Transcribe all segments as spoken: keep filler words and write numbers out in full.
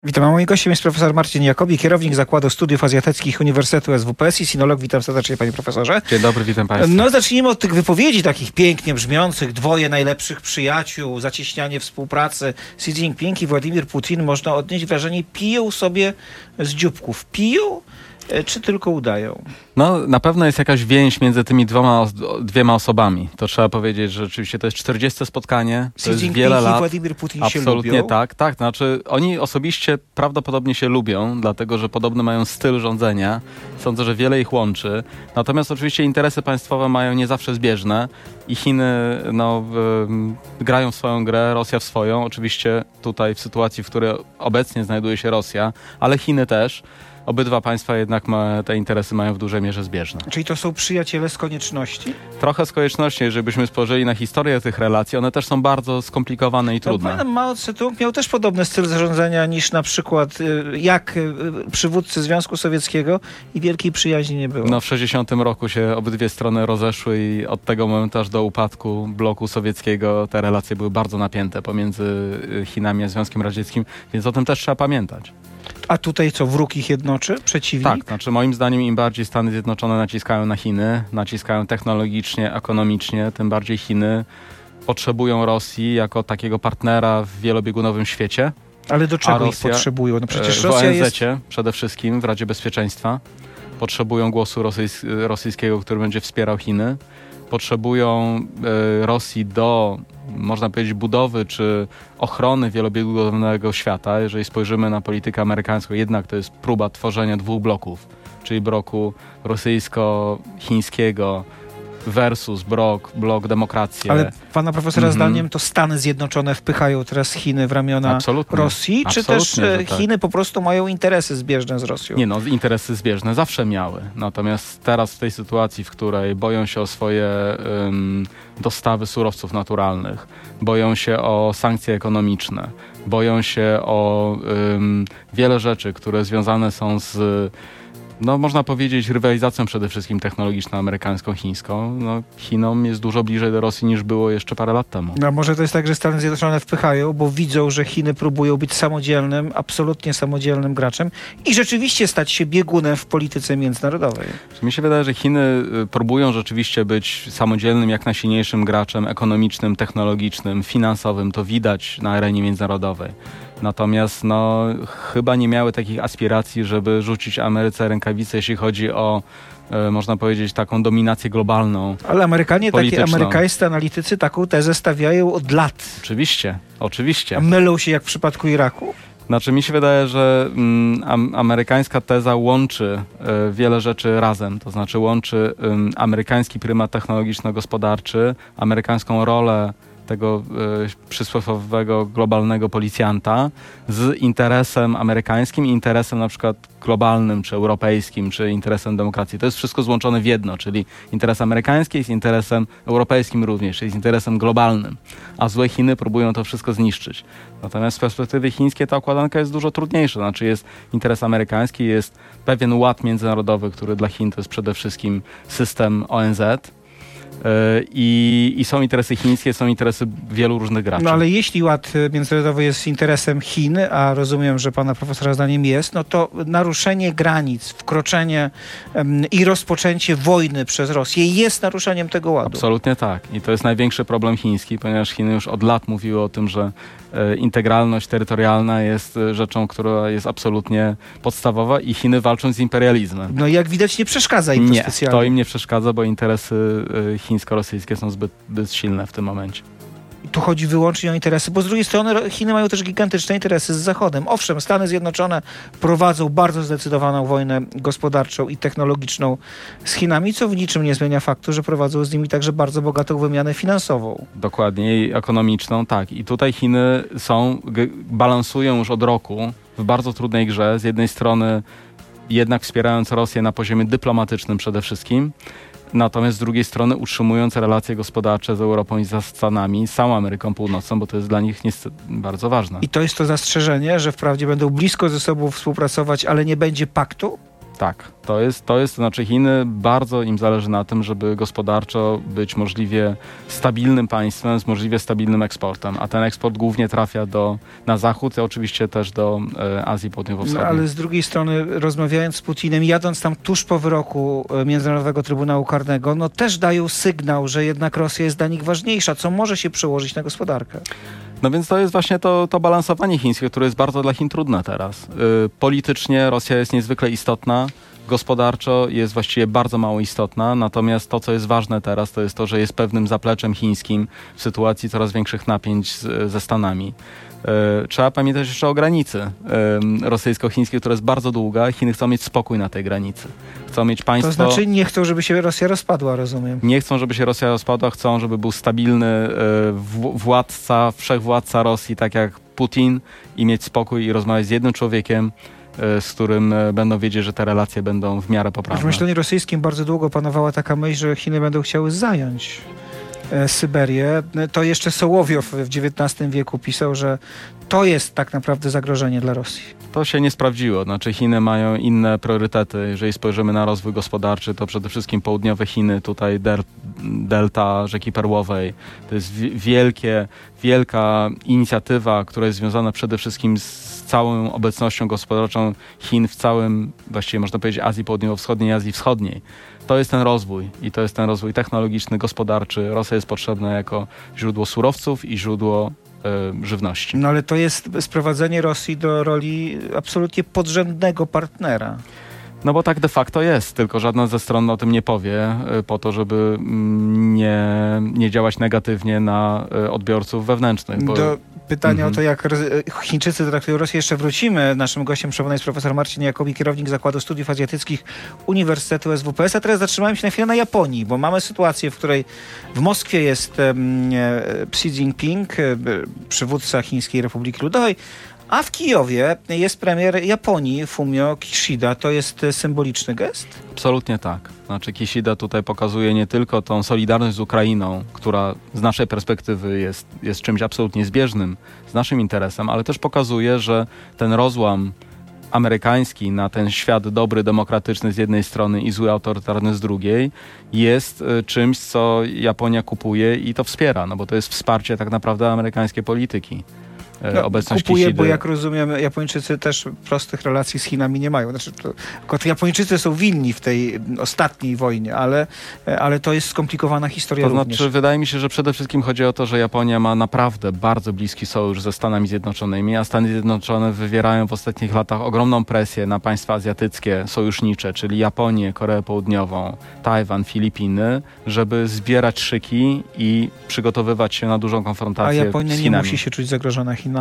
Witam, a moim gościem jest profesor Marcin Jakobi, kierownik Zakładu Studiów Azjatyckich Uniwersytetu S W P S i sinolog. Witam serdecznie, panie profesorze. Dzień dobry, witam państwa. No zacznijmy od tych wypowiedzi takich pięknie brzmiących, dwoje najlepszych przyjaciół, zacieśnianie współpracy. Xi Jinping i Władimir Putin, można odnieść wrażenie, piją sobie z dzióbków. Piją, czy tylko udają? No, na pewno jest jakaś więź między tymi dwoma, dwiema osobami. To trzeba powiedzieć, że rzeczywiście to jest czterdzieste spotkanie, to jest wiele lat. I Władimir Putin Absolutnie się lubią? tak, tak. Znaczy, oni osobiście prawdopodobnie się lubią, dlatego że podobno mają styl rządzenia. Sądzę, że wiele ich łączy. Natomiast oczywiście interesy państwowe mają nie zawsze zbieżne i Chiny no, y, grają w swoją grę, Rosja w swoją. Oczywiście tutaj w sytuacji, w której obecnie znajduje się Rosja, ale Chiny też. Obydwa państwa jednak ma, te interesy mają w dużej mierze zbieżne. Czyli to są przyjaciele z konieczności? Trochę z konieczności, jeżeli byśmy spojrzeli na historię tych relacji, one też są bardzo skomplikowane i trudne. No, Mao Tse-tung miał też podobny styl zarządzania niż na przykład jak przywódcy Związku Sowieckiego i wielkiej przyjaźni nie było. No w sześćdziesiątym roku się obydwie strony rozeszły i od tego momentu aż do upadku bloku sowieckiego te relacje były bardzo napięte pomiędzy Chinami a Związkiem Radzieckim, więc o tym też trzeba pamiętać. A tutaj co, wróg ich jednoczy? Przeciwnik? Tak, znaczy moim zdaniem im bardziej Stany Zjednoczone naciskają na Chiny, naciskają technologicznie, ekonomicznie, tym bardziej Chiny potrzebują Rosji jako takiego partnera w wielobiegunowym świecie. Ale do czego Rosja, ich potrzebują? No przecież w Rosja O N Z-cie jest... przede wszystkim, w Radzie Bezpieczeństwa. Potrzebują głosu rosyjs rosyjskiego, który będzie wspierał Chiny. Potrzebują y, Rosji do, można powiedzieć, budowy czy ochrony wielobiegunowego świata. Jeżeli spojrzymy na politykę amerykańską, jednak to jest próba tworzenia dwóch bloków, czyli bloku rosyjsko-chińskiego versus blok, blok demokracji. Ale pana profesora mm-hmm. zdaniem to Stany Zjednoczone wpychają teraz Chiny w ramiona Absolutnie. Rosji, czy Absolutnie, też tak. Chiny po prostu mają interesy zbieżne z Rosją? Nie no, interesy zbieżne zawsze miały. Natomiast teraz w tej sytuacji, w której boją się o swoje um, dostawy surowców naturalnych, boją się o sankcje ekonomiczne, boją się o um, wiele rzeczy, które związane są z no można powiedzieć rywalizacją przede wszystkim technologiczną amerykańsko-chińską. No, Chinom jest dużo bliżej do Rosji niż było jeszcze parę lat temu. No, może to jest tak, że Stany Zjednoczone wpychają, bo widzą, że Chiny próbują być samodzielnym, absolutnie samodzielnym graczem i rzeczywiście stać się biegunem w polityce międzynarodowej. Mi się wydaje, że Chiny próbują rzeczywiście być samodzielnym, jak najsilniejszym graczem ekonomicznym, technologicznym, finansowym. To widać na arenie międzynarodowej. Natomiast no, chyba nie miały takich aspiracji, żeby rzucić Ameryce rękawice, jeśli chodzi o, e, można powiedzieć, taką dominację globalną. Ale Amerykanie, takie amerykańscy analitycy taką tezę stawiają od lat. Oczywiście, oczywiście. A mylą się jak w przypadku Iraku? Znaczy mi się wydaje, że mm, am, amerykańska teza łączy y, wiele rzeczy razem. To znaczy łączy y, amerykański prymat technologiczno-gospodarczy, amerykańską rolę tego y, przysłowiowego globalnego policjanta z interesem amerykańskim i interesem na przykład globalnym, czy europejskim, czy interesem demokracji. To jest wszystko złączone w jedno, czyli interes amerykański jest interesem europejskim również, czyli z interesem globalnym. A złe Chiny próbują to wszystko zniszczyć. Natomiast z perspektywy chińskiej ta układanka jest dużo trudniejsza. Znaczy jest interes amerykański, jest pewien ład międzynarodowy, który dla Chin to jest przede wszystkim system O N Z. I, I są interesy chińskie, są interesy wielu różnych graczy. No ale jeśli ład międzynarodowy jest interesem Chin, a rozumiem, że pana profesora zdaniem jest, no to naruszenie granic, wkroczenie um, i rozpoczęcie wojny przez Rosję jest naruszeniem tego ładu. Absolutnie tak. I to jest największy problem chiński, ponieważ Chiny już od lat mówiły o tym, że e, integralność terytorialna jest e, rzeczą, która jest absolutnie podstawowa i Chiny walczą z imperializmem. No i jak widać nie przeszkadza im to nie, specjalnie. To im nie przeszkadza, bo interesy e, chińsko-rosyjskie są zbyt, zbyt silne w tym momencie. Tu chodzi wyłącznie o interesy, bo z drugiej strony Chiny mają też gigantyczne interesy z Zachodem. Owszem, Stany Zjednoczone prowadzą bardzo zdecydowaną wojnę gospodarczą i technologiczną z Chinami, co w niczym nie zmienia faktu, że prowadzą z nimi także bardzo bogatą wymianę finansową. Dokładnie, i ekonomiczną, tak. I tutaj Chiny są, balansują już od roku w bardzo trudnej grze. Z jednej strony jednak wspierając Rosję na poziomie dyplomatycznym przede wszystkim, natomiast z drugiej strony utrzymując relacje gospodarcze z Europą i z Stanami, z całą Ameryką Północną, bo to jest dla nich niestety bardzo ważne. I to jest to zastrzeżenie, że wprawdzie będą blisko ze sobą współpracować, ale nie będzie paktu? Tak, to jest, to jest, to znaczy Chiny bardzo im zależy na tym, żeby gospodarczo być możliwie stabilnym państwem z możliwie stabilnym eksportem, a ten eksport głównie trafia do, na zachód i oczywiście też do e, Azji Południowo-Wschodniej. No, ale z drugiej strony, rozmawiając z Putinem, jadąc tam tuż po wyroku Międzynarodowego Trybunału Karnego, no też dają sygnał, że jednak Rosja jest dla nich ważniejsza, co może się przełożyć na gospodarkę. No więc to jest właśnie to, to balansowanie chińskie, które jest bardzo dla Chin trudne teraz. Yy, politycznie Rosja jest niezwykle istotna, gospodarczo jest właściwie bardzo mało istotna, natomiast to, co jest ważne teraz, to jest to, że jest pewnym zapleczem chińskim w sytuacji coraz większych napięć z, ze Stanami. Yy, trzeba pamiętać jeszcze o granicy yy, rosyjsko-chińskiej, która jest bardzo długa. Chiny chcą mieć spokój na tej granicy. Chcą mieć państwo... To znaczy nie chcą, żeby się Rosja rozpadła, rozumiem. Nie chcą, żeby się Rosja rozpadła, chcą, żeby był stabilny yy, władca, wszechwładca Rosji, tak jak Putin, i mieć spokój i rozmawiać z jednym człowiekiem, z którym będą wiedzieć, że te relacje będą w miarę poprawne. W myśleniu rosyjskim bardzo długo panowała taka myśl, że Chiny będą chciały zająć Syberię. To jeszcze Sołowiow w dziewiętnastym wieku pisał, że to jest tak naprawdę zagrożenie dla Rosji. To się nie sprawdziło. Znaczy Chiny mają inne priorytety. Jeżeli spojrzymy na rozwój gospodarczy, to przede wszystkim południowe Chiny, tutaj del, delta rzeki Perłowej. To jest wielkie, wielka inicjatywa, która jest związana przede wszystkim z całą obecnością gospodarczą Chin w całym, właściwie można powiedzieć, Azji Południowo-Wschodniej i Azji Wschodniej. To jest ten rozwój i to jest ten rozwój technologiczny, gospodarczy. Rosja jest potrzebna jako źródło surowców i źródło y, żywności. No ale to jest sprowadzenie Rosji do roli absolutnie podrzędnego partnera. No bo tak de facto jest, tylko żadna ze stron o tym nie powie, y, po to, żeby mm, nie, nie działać negatywnie na y, odbiorców wewnętrznych. Bo... Do pytania Mhm. o to, jak Chińczycy traktują Rosję, jeszcze wrócimy. Naszym gościem przypomnę jest profesor Marcin Jakobi, kierownik Zakładu Studiów Azjatyckich Uniwersytetu S W P S. A teraz zatrzymałem się na chwilę na Japonii, bo mamy sytuację, w której w Moskwie jest um, Xi Jinping, przywódca Chińskiej Republiki Ludowej, a w Kijowie jest premier Japonii, Fumio Kishida. To jest symboliczny gest? Absolutnie tak. Znaczy Kishida tutaj pokazuje nie tylko tą solidarność z Ukrainą, która z naszej perspektywy jest, jest czymś absolutnie zbieżnym z naszym interesem, ale też pokazuje, że ten rozłam amerykański na ten świat dobry, demokratyczny z jednej strony i zły, autorytarny z drugiej jest y, czymś, co Japonia kupuje i to wspiera, no bo to jest wsparcie tak naprawdę amerykańskiej polityki. No, Obecność kupuje, Kishidy. bo jak rozumiem, Japończycy też prostych relacji z Chinami nie mają. Znaczy, to, to Japończycy są winni w tej ostatniej wojnie, ale, ale to jest skomplikowana historia to również. Znaczy, wydaje mi się, że przede wszystkim chodzi o to, że Japonia ma naprawdę bardzo bliski sojusz ze Stanami Zjednoczonymi, a Stany Zjednoczone wywierają w ostatnich latach ogromną presję na państwa azjatyckie sojusznicze, czyli Japonię, Koreę Południową, Tajwan, Filipiny, żeby zbierać szyki i przygotowywać się na dużą konfrontację A Japonia z nie Chinami. musi się czuć zagrożona Chinami?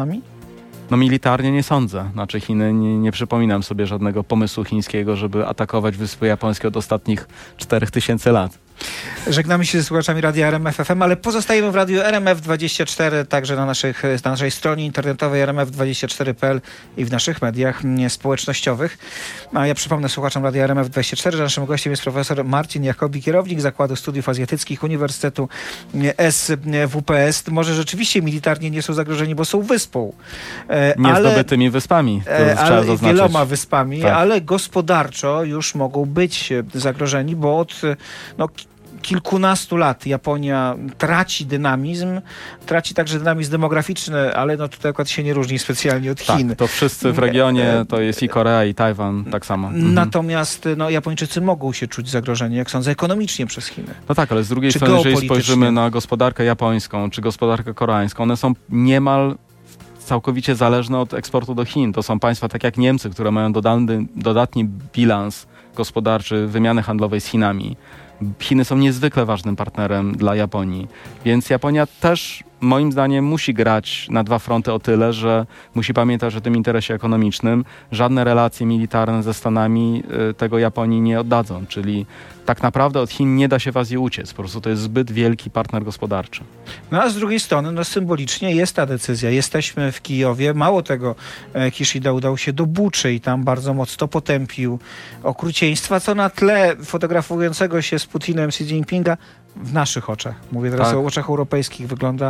No militarnie nie sądzę. Znaczy Chiny, nie, nie przypominam sobie żadnego pomysłu chińskiego, żeby atakować Wyspy Japońskie od ostatnich czterech tysięcy lat. Żegnamy się ze słuchaczami Radia R M F F M, ale pozostajemy w Radiu R M F dwadzieścia cztery, także na, naszych, na naszej stronie internetowej R M F dwadzieścia cztery kropka p l i w naszych mediach społecznościowych. A ja przypomnę słuchaczom Radia R M F dwadzieścia cztery, że naszym gościem jest profesor Marcin Jakobi, kierownik Zakładu Studiów Azjatyckich Uniwersytetu S W P S. Może rzeczywiście militarnie nie są zagrożeni, bo są wyspą. Nie ale, zdobytymi wyspami, to ale trzeba zaznaczyć. Wieloma wyspami, tak. Ale gospodarczo już mogą być zagrożeni, bo od no, kilkunastu lat Japonia traci dynamizm, traci także dynamizm demograficzny, ale no tutaj akurat się nie różni specjalnie od tak, Chin. To wszyscy w regionie, to jest i Korea, i Tajwan, tak samo. Mhm. Natomiast no, Japończycy mogą się czuć zagrożeni, jak sądzę, ekonomicznie przez Chiny. No tak, ale z drugiej czy strony, jeżeli spojrzymy na gospodarkę japońską, czy gospodarkę koreańską, one są niemal całkowicie zależne od eksportu do Chin. To są państwa tak jak Niemcy, które mają dodany, dodatni bilans gospodarczy wymiany handlowej z Chinami. Chiny są niezwykle ważnym partnerem dla Japonii, więc Japonia też moim zdaniem musi grać na dwa fronty o tyle, że musi pamiętać o tym interesie ekonomicznym. Żadne relacje militarne ze Stanami y, tego Japonii nie oddadzą, czyli tak naprawdę od Chin nie da się w Azji uciec. Po prostu to jest zbyt wielki partner gospodarczy. No a z drugiej strony no, symbolicznie jest ta decyzja. Jesteśmy w Kijowie. Mało tego, Kishida udał się do Buczy i tam bardzo mocno potępił okrucieństwa, co na tle fotografującego się z Putinem Xi Jinpinga w naszych oczach, mówię teraz tak. o oczach europejskich, wygląda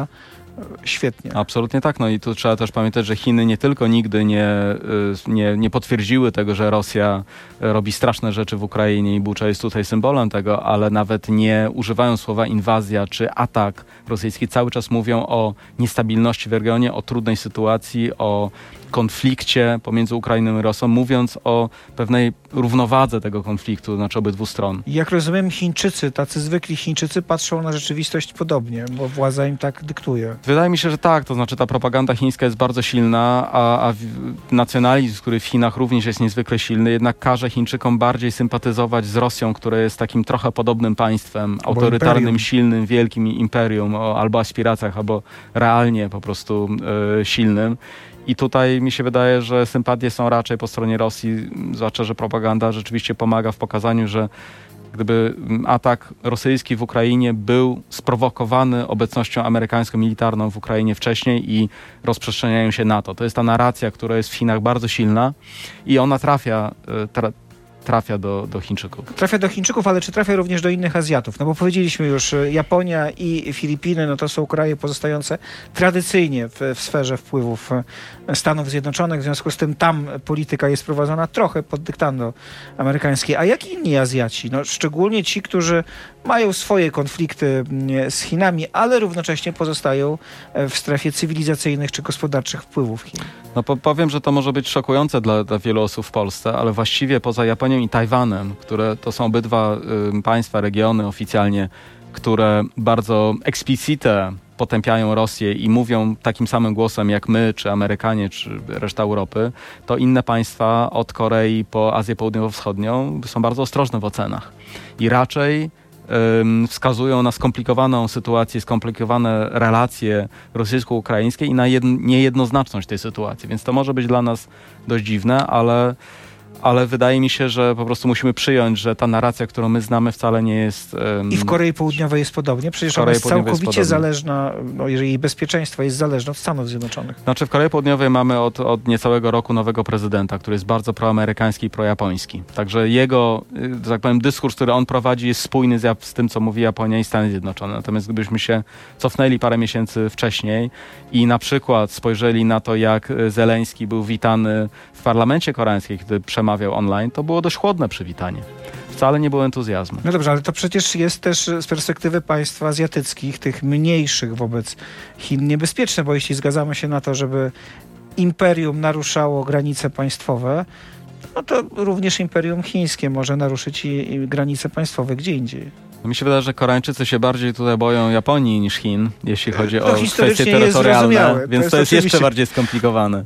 świetnie. Absolutnie tak. No i tu trzeba też pamiętać, że Chiny nie tylko nigdy nie, nie, nie potwierdziły tego, że Rosja robi straszne rzeczy w Ukrainie i Bucza jest tutaj symbolem tego, ale nawet nie używają słowa inwazja czy atak rosyjski. Cały czas mówią o niestabilności w regionie, o trudnej sytuacji, o konflikcie pomiędzy Ukrainą i Rosją, mówiąc o pewnej równowadze tego konfliktu, znaczy obydwu stron. Jak rozumiem, Chińczycy, tacy zwykli Chińczycy patrzą na rzeczywistość podobnie, bo władza im tak dyktuje. Wydaje mi się, że tak, to znaczy ta propaganda chińska jest bardzo silna, a, a nacjonalizm, który w Chinach również jest niezwykle silny, jednak każe Chińczykom bardziej sympatyzować z Rosją, które jest takim trochę podobnym państwem, autorytarnym, imperium. silnym, wielkim imperium, o, albo aspiracjach, albo realnie po prostu e, silnym. I tutaj mi się wydaje, że sympatie są raczej po stronie Rosji, zwłaszcza, że propaganda rzeczywiście pomaga w pokazaniu, że gdyby atak rosyjski w Ukrainie był sprowokowany obecnością amerykańską militarną w Ukrainie wcześniej i rozprzestrzeniają się NATO. To jest ta narracja, która jest w Chinach bardzo silna i ona trafia, tra, trafia do, do Chińczyków. Trafia do Chińczyków, ale czy trafia również do innych Azjatów? No bo powiedzieliśmy już, Japonia i Filipiny, no to są kraje pozostające tradycyjnie w, w sferze wpływów Stanów Zjednoczonych, w związku z tym tam polityka jest prowadzona trochę pod dyktando amerykańskiej. A jak inni Azjaci? No, szczególnie ci, którzy mają swoje konflikty z Chinami, ale równocześnie pozostają w strefie cywilizacyjnych czy gospodarczych wpływów Chin. No po, powiem, że to może być szokujące dla, dla wielu osób w Polsce, ale właściwie poza Japonią i Tajwanem, które to są obydwa y, państwa, regiony oficjalnie, które bardzo explicite potępiają Rosję i mówią takim samym głosem jak my, czy Amerykanie, czy reszta Europy, to inne państwa od Korei po Azję Południowo-Wschodnią są bardzo ostrożne w ocenach. I raczej ym, wskazują na skomplikowaną sytuację, skomplikowane relacje rosyjsko-ukraińskie i na jed, niejednoznaczność tej sytuacji. Więc to może być dla nas dość dziwne, ale ale wydaje mi się, że po prostu musimy przyjąć, że ta narracja, którą my znamy, wcale nie jest... Um... I w Korei Południowej jest podobnie? Przecież ona jest całkowicie jest zależna, no jeżeli jej bezpieczeństwo jest zależne od Stanów Zjednoczonych. Znaczy w Korei Południowej mamy od, od niecałego roku nowego prezydenta, który jest bardzo proamerykański i projapoński. Także jego, że tak powiem, dyskurs, który on prowadzi, jest spójny z, z tym, co mówi Japonia i Stany Zjednoczone. Natomiast gdybyśmy się cofnęli parę miesięcy wcześniej i na przykład spojrzeli na to, jak Zeleński był witany w parlamencie koreańskim, kiedy przemawiał online, to było dość chłodne przywitanie. Wcale nie było entuzjazmu. No dobrze, ale to przecież jest też z perspektywy państw azjatyckich, tych mniejszych wobec Chin, niebezpieczne, bo jeśli zgadzamy się na to, żeby imperium naruszało granice państwowe, no to również imperium chińskie może naruszyć i, i granice państwowe gdzie indziej. Mi się wydaje, że Koreańczycy się bardziej tutaj boją Japonii niż Chin, jeśli chodzi to o kwestie terytorialne, więc to jest, to jest jeszcze bardziej skomplikowane.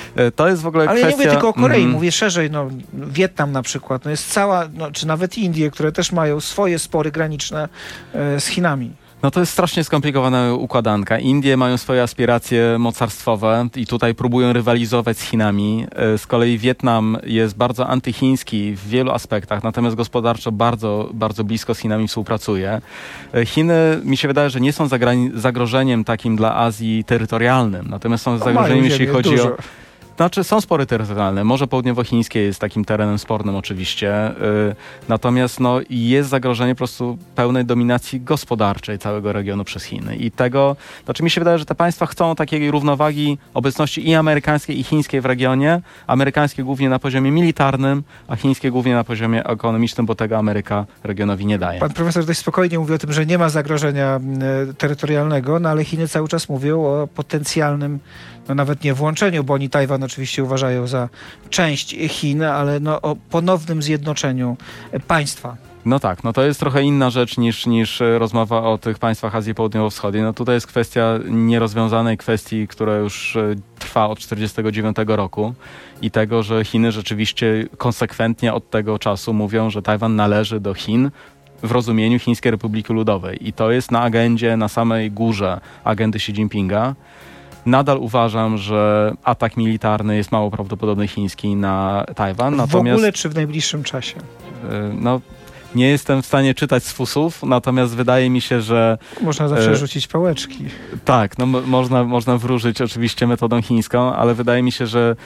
To jest w ogóle Ale kwestia... ja nie mówię tylko o Korei, mm. mówię szerzej, no Wietnam na przykład, no jest cała, no, czy nawet Indie, które też mają swoje spory graniczne e, z Chinami. No to jest strasznie skomplikowana układanka. Indie mają swoje aspiracje mocarstwowe i tutaj próbują rywalizować z Chinami. Z kolei Wietnam jest bardzo antychiński w wielu aspektach, natomiast gospodarczo bardzo, bardzo blisko z Chinami współpracuje. Chiny, mi się wydaje, że nie są zagrożeniem takim dla Azji terytorialnym, natomiast są no zagrożeniem, jeśli chodzi dużo. o... Znaczy są spory terytorialne. Morze Południowochińskie jest takim terenem spornym oczywiście. Yy, natomiast no, jest zagrożenie po prostu pełnej dominacji gospodarczej całego regionu przez Chiny. I tego, znaczy mi się wydaje, że te państwa chcą takiej równowagi obecności i amerykańskiej, i chińskiej w regionie. Amerykańskie głównie na poziomie militarnym, a chińskie głównie na poziomie ekonomicznym, bo tego Ameryka regionowi nie daje. Pan profesor dość spokojnie mówi o tym, że nie ma zagrożenia y, terytorialnego, no ale Chiny cały czas mówią o potencjalnym, no nawet nie włączeniu, bo oni Tajwan oczywiście uważają za część Chin, ale no o ponownym zjednoczeniu państwa. No tak, no to jest trochę inna rzecz niż, niż rozmowa o tych państwach Azji Południowo-Wschodniej. No tutaj jest kwestia nierozwiązanej kwestii, która już trwa od tysiąc dziewięćset czterdziestego dziewiątego roku i tego, że Chiny rzeczywiście konsekwentnie od tego czasu mówią, że Tajwan należy do Chin w rozumieniu Chińskiej Republiki Ludowej. I to jest na agendzie, na samej górze agendy Xi Jinpinga. Nadal uważam, że atak militarny jest mało prawdopodobny chiński na Tajwan. Natomiast, w ogóle czy w najbliższym czasie? No, nie jestem w stanie czytać z fusów, natomiast wydaje mi się, że... Można zawsze e, rzucić pałeczki. Tak, no można, można wróżyć oczywiście metodą chińską, ale wydaje mi się, że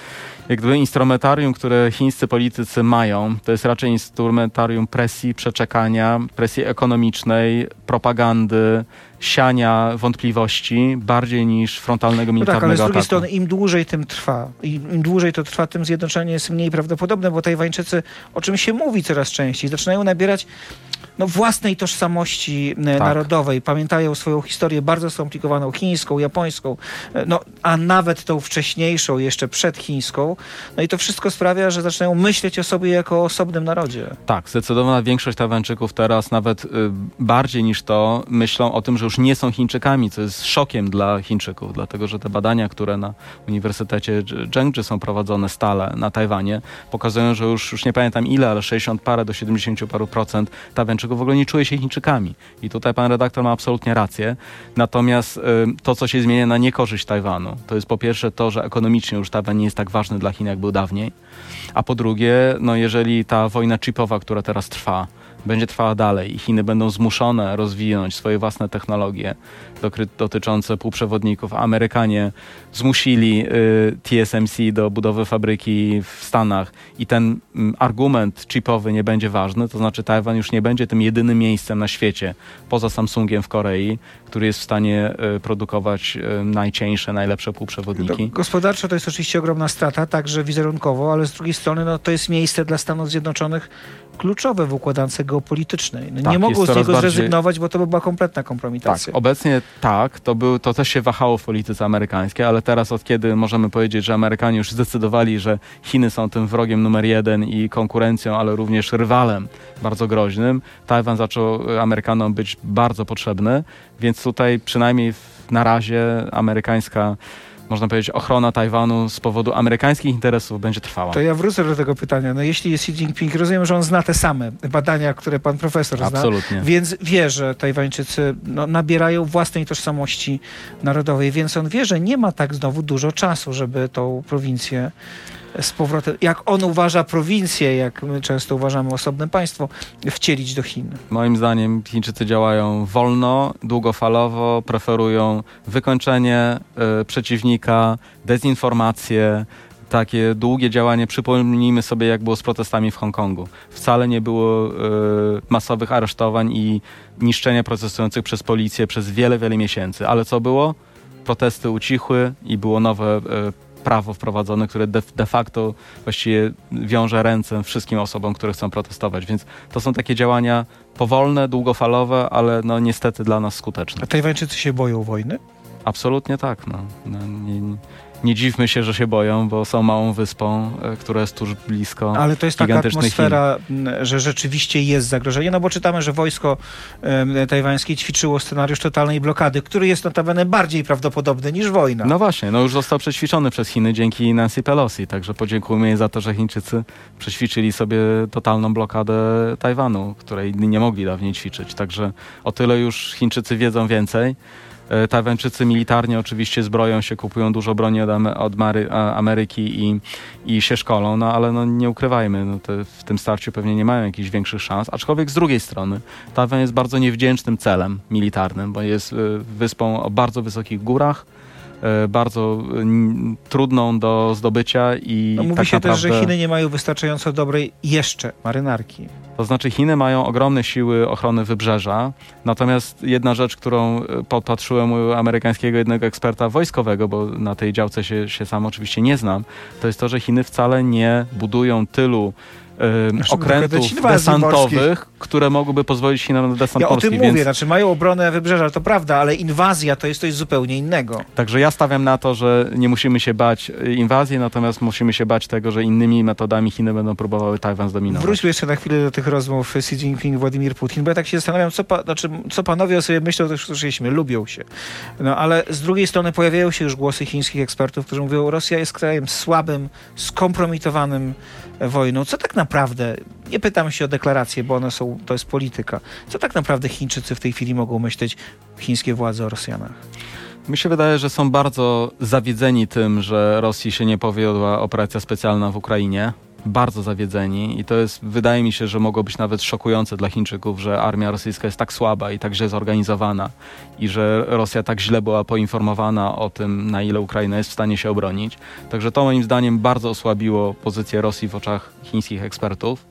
Jak gdyby instrumentarium, które chińscy politycy mają, to jest raczej instrumentarium presji, przeczekania, presji ekonomicznej, propagandy, siania wątpliwości bardziej niż frontalnego militarnego no tak, ale z drugiej ataku. strony im dłużej tym trwa, im, im dłużej to trwa, tym zjednoczenie jest mniej prawdopodobne, bo Tajwańczycy, o czym się mówi coraz częściej, zaczynają nabierać no, własnej tożsamości tak. narodowej. Pamiętają swoją historię bardzo skomplikowaną, chińską, japońską, no, a nawet tą wcześniejszą, jeszcze przedchińską. No i to wszystko sprawia, że zaczynają myśleć o sobie jako o osobnym narodzie. Tak, zdecydowana większość Tajwańczyków teraz nawet y, bardziej niż to myślą o tym, że już nie są Chińczykami, co jest szokiem dla Chińczyków, dlatego że te badania, które na Uniwersytecie Zhengzhou są prowadzone stale na Tajwanie, pokazują, że już, już nie pamiętam ile, ale sześćdziesiąt parę do siedemdziesięciu paru procent Tajwańczyków w ogóle nie czuje się Chińczykami. I tutaj pan redaktor ma absolutnie rację. Natomiast y, to, co się zmienia na niekorzyść Tajwanu, to jest po pierwsze to, że ekonomicznie już Tajwan nie jest tak ważny dla Chin, jak był dawniej. A po drugie, no jeżeli ta wojna chipowa, która teraz trwa, będzie trwała dalej i Chiny będą zmuszone rozwinąć swoje własne technologie dotyczące półprzewodników. Amerykanie zmusili y, T S M C do budowy fabryki w Stanach i ten y, argument chipowy nie będzie ważny, to znaczy Tajwan już nie będzie tym jedynym miejscem na świecie, poza Samsungiem w Korei, który jest w stanie y, produkować y, najcieńsze, najlepsze półprzewodniki. To gospodarczo to jest oczywiście ogromna strata, także wizerunkowo, ale z drugiej strony no, to jest miejsce dla Stanów Zjednoczonych kluczowe w układance geopolitycznej. No, tak, nie mogą z niego bardziej... zrezygnować, bo to by była kompletna kompromitacja. Tak, obecnie tak, to, był, to też się wahało w polityce amerykańskiej, ale teraz od kiedy możemy powiedzieć, że Amerykanie już zdecydowali, że Chiny są tym wrogiem numer jeden i konkurencją, ale również rywalem bardzo groźnym, Tajwan zaczął Amerykanom być bardzo potrzebny, więc tutaj przynajmniej na razie amerykańska, można powiedzieć, ochrona Tajwanu z powodu amerykańskich interesów będzie trwała. To ja wrócę do tego pytania. No jeśli jest Xi Jinping, rozumiem, że on zna te same badania, które pan profesor zna. Absolutnie. Więc wie, że Tajwańczycy no, nabierają własnej tożsamości narodowej, więc on wie, że nie ma tak znowu dużo czasu, żeby tą prowincję z powrotem, jak on uważa prowincję, jak my często uważamy osobne państwo, wcielić do Chin. Moim zdaniem Chińczycy działają wolno, długofalowo, preferują wykończenie y, przeciwnika, dezinformację, takie długie działanie. Przypomnijmy sobie, jak było z protestami w Hongkongu. Wcale nie było y, masowych aresztowań i niszczenia protestujących przez policję przez wiele, wiele miesięcy. Ale co było? Protesty ucichły i było nowe y, prawo wprowadzone, które de, de facto właściwie wiąże ręce wszystkim osobom, które chcą protestować. Więc to są takie działania powolne, długofalowe, ale no niestety dla nas skuteczne. A Tajwańczycy się boją wojny? Absolutnie tak. No. No, nie, nie dziwmy się, że się boją, bo są małą wyspą, która jest tuż blisko. Ale to jest taka atmosfera, Chin. że rzeczywiście jest zagrożenie, no bo czytamy, że wojsko e, tajwańskie ćwiczyło scenariusz totalnej blokady, który jest notabene bardziej prawdopodobny niż wojna. No właśnie, no już został przećwiczony przez Chiny dzięki Nancy Pelosi, także podziękujmy jej za to, że Chińczycy przećwiczyli sobie totalną blokadę Tajwanu, której nie mogli dawniej ćwiczyć. Także o tyle już Chińczycy wiedzą więcej. Tajwańczycy militarnie oczywiście zbroją się, kupują dużo broni od, Amery od Mary Ameryki i, i się szkolą, no ale no, nie ukrywajmy, no, te, w tym starciu pewnie nie mają jakichś większych szans, aczkolwiek z drugiej strony Tajwan jest bardzo niewdzięcznym celem militarnym, bo jest y, wyspą o bardzo wysokich górach, y, bardzo y, trudną do zdobycia i no, mówi tak się naprawdę... też, że Chiny nie mają wystarczająco dobrej jeszcze marynarki. To znaczy Chiny mają ogromne siły ochrony wybrzeża, natomiast jedna rzecz, którą podpatrzyłem u amerykańskiego jednego eksperta wojskowego, bo na tej działce się, się sam oczywiście nie znam, to jest to, że Chiny wcale nie budują tylu y, okrętów desantowych, morskich, które mogłyby pozwolić Chinom na desant ja morski. Ja o tym więc... mówię, znaczy mają obronę wybrzeża, to prawda, ale inwazja to jest coś zupełnie innego. Także ja stawiam na to, że nie musimy się bać inwazji, natomiast musimy się bać tego, że innymi metodami Chiny będą próbowały Tajwan zdominować. Wróćmy jeszcze na chwilę do tych rozmów Xi Jinping, Władimir Putin, bo ja tak się zastanawiam, co, pa, znaczy, co panowie o sobie myślą, to już słyszeliśmy, lubią się. No ale z drugiej strony pojawiają się już głosy chińskich ekspertów, którzy mówią, Rosja jest krajem słabym, skompromitowanym wojną. Co tak naprawdę, nie pytam się o deklaracje, bo one są, to jest polityka, co tak naprawdę Chińczycy w tej chwili mogą myśleć, chińskie władze o Rosjanach? Mi się wydaje, że są bardzo zawiedzeni tym, że Rosji się nie powiodła operacja specjalna w Ukrainie. bardzo zawiedzeni i to jest, wydaje mi się, że mogło być nawet szokujące dla Chińczyków, że armia rosyjska jest tak słaba i tak źle zorganizowana i że Rosja tak źle była poinformowana o tym, na ile Ukraina jest w stanie się obronić. Także to moim zdaniem bardzo osłabiło pozycję Rosji w oczach chińskich ekspertów.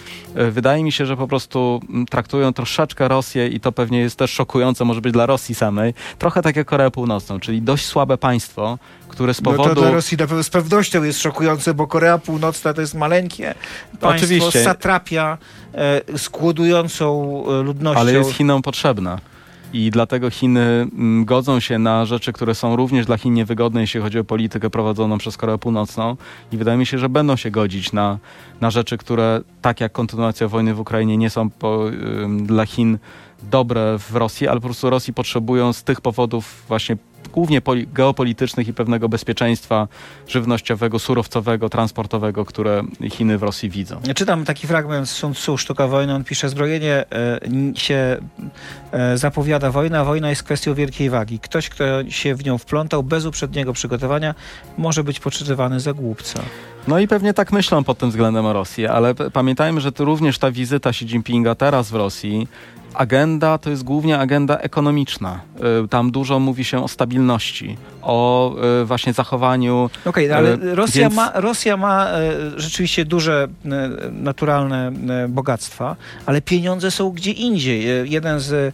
Wydaje mi się, że po prostu traktują troszeczkę Rosję i to pewnie jest też szokujące, może być dla Rosji samej, trochę tak jak Koreę Północną, czyli dość słabe państwo, które z powodu... No to dla Rosji na pewno z pewnością jest szokujące, bo Korea Północna to jest maleńkie państwo, Oczywiście. satrapia e, z głodującą e, ludnością. Ale jest Chinom potrzebna. I dlatego Chiny mm, godzą się na rzeczy, które są również dla Chin niewygodne, jeśli chodzi o politykę prowadzoną przez Koreę Północną. I wydaje mi się, że będą się godzić na, na rzeczy, które tak jak kontynuacja wojny w Ukrainie nie są po, ym, dla Chin dobre w Rosji, ale po prostu Rosji potrzebują z tych powodów właśnie głównie poli- geopolitycznych i pewnego bezpieczeństwa żywnościowego, surowcowego, transportowego, które Chiny w Rosji widzą. Czytam taki fragment z Sun Tzu, Sztuka wojny. On pisze, zbrojenie e, się e, zapowiada wojna, a wojna jest kwestią wielkiej wagi. Ktoś, kto się w nią wplątał bez uprzedniego przygotowania, może być poczytywany za głupca. No i pewnie tak myślą pod tym względem o Rosji, ale p- pamiętajmy, że to również ta wizyta Xi Jinpinga teraz w Rosji, agenda to jest głównie agenda ekonomiczna. Y, Tam dużo mówi się o stabilności, o y, właśnie zachowaniu. Okej, okay, ale y, Rosja, więc... ma, Rosja ma e, rzeczywiście duże e, naturalne e, bogactwa, ale pieniądze są gdzie indziej. E, jeden z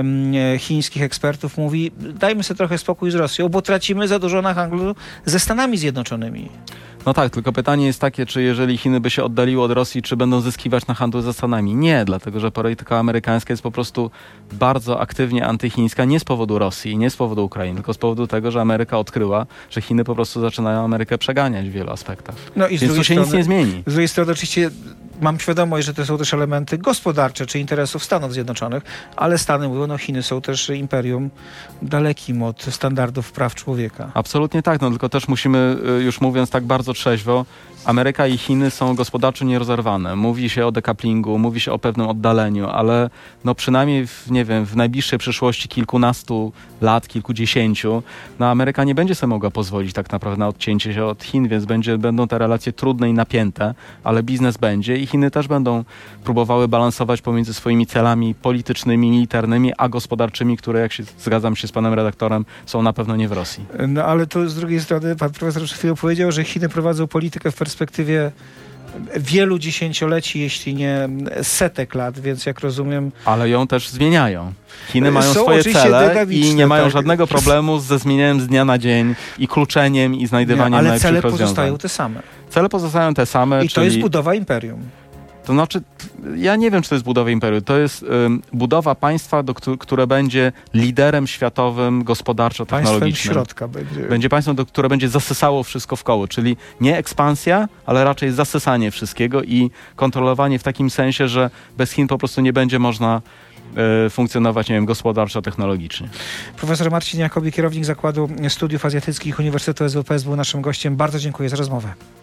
e, chińskich ekspertów mówi, dajmy sobie trochę spokój z Rosją, bo tracimy za dużo na handlu ze Stanami Zjednoczonymi. No tak, tylko pytanie jest takie, czy jeżeli Chiny by się oddaliły od Rosji, czy będą zyskiwać na handlu ze Stanami? Nie, dlatego że polityka amerykańska jest po prostu bardzo aktywnie antychińska, nie z powodu Rosji, nie z powodu Ukrainy, tylko z powodu tego, że Ameryka odkryła, że Chiny po prostu zaczynają Amerykę przeganiać w wielu aspektach. No i z Więc tu się strony, nic nie zmieni. Z drugiej strony oczywiście mam świadomość, że to są też elementy gospodarcze czy interesów Stanów Zjednoczonych, ale Stany mówią, no Chiny są też imperium dalekim od standardów praw człowieka. Absolutnie tak, no tylko też musimy, już mówiąc tak bardzo trzeźwo, Ameryka i Chiny są gospodarczo nierozerwane. Mówi się o decouplingu, mówi się o pewnym oddaleniu, ale no przynajmniej w, nie wiem, w najbliższej przyszłości kilkunastu lat, kilkudziesięciu, no Ameryka nie będzie sobie mogła pozwolić tak naprawdę na odcięcie się od Chin, więc będzie, będą te relacje trudne i napięte, ale biznes będzie i Chiny też będą próbowały balansować pomiędzy swoimi celami politycznymi, militarnymi, a gospodarczymi, które, jak się zgadzam się z panem redaktorem, są na pewno nie w Rosji. No ale to z drugiej strony pan profesor przed chwilą powiedział, że Chiny prowadzą politykę w perspektywie wielu dziesięcioleci, jeśli nie setek lat, więc jak rozumiem... Ale ją też zmieniają. Chiny mają Są swoje cele dynamiczne, i nie mają tak. żadnego problemu ze zmienianiem z dnia na dzień i kluczeniem i znajdywaniem nie, ale najlepszych cele rozwiązań. pozostają te same. Cele pozostają te same, I to czyli... jest budowa imperium. To znaczy, ja nie wiem, czy to jest budowa imperium. To jest ym, budowa państwa, do, które będzie liderem światowym gospodarczo-technologicznym. Państwem środka będzie. Będzie państwem, do, które będzie zasysało wszystko w koło, czyli nie ekspansja, ale raczej zasysanie wszystkiego i kontrolowanie w takim sensie, że bez Chin po prostu nie będzie można y, funkcjonować, nie wiem, gospodarczo-technologicznie. Profesor Marcin Jakobi, kierownik Zakładu Studiów Azjatyckich Uniwersytetu S W P S był naszym gościem. Bardzo dziękuję za rozmowę.